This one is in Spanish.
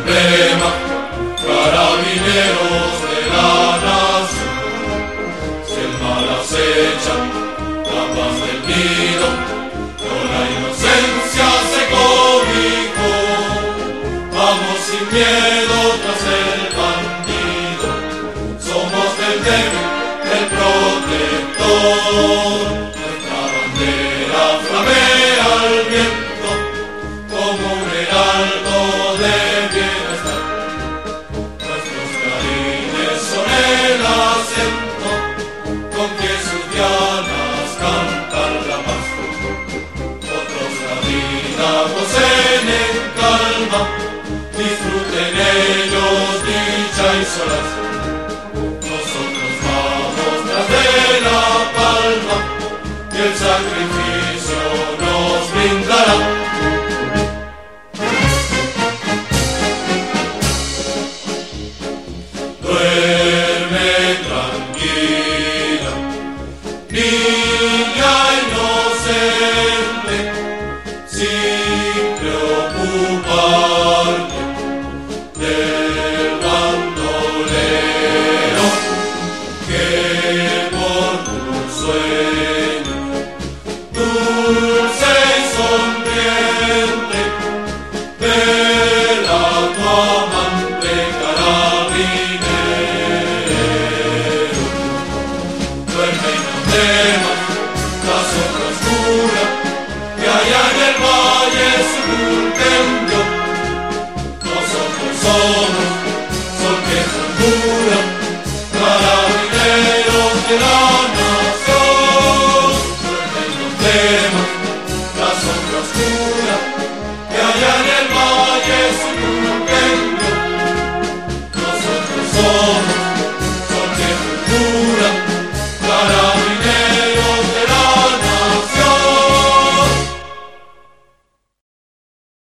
emblema, carabineros de la nación. Si el mal acecha, la paz del nido, con la inocencia se cobijó. Vamos sin miedo tras el bandido, somos del débil, el protector. Nuestra bandera flamea al viento como un heraldo de bienestar. Nuestros clarines son el acento con que sus dianas cantan la paz. Otros la vida gocen en calma, disfruten ellos dicha y solaz. Nosotros vamos tras de la palma y el sacrificio nos brindará. Duerme tranquila, niña inocente, sin preocuparte del bandolero que por tu sueño dulce y sonriente vela tu amante carabinero. Duerme y no temas la sombra oscura que allá en el valle su tendió. Nosotros somos sol que pura, carabineros de la nación.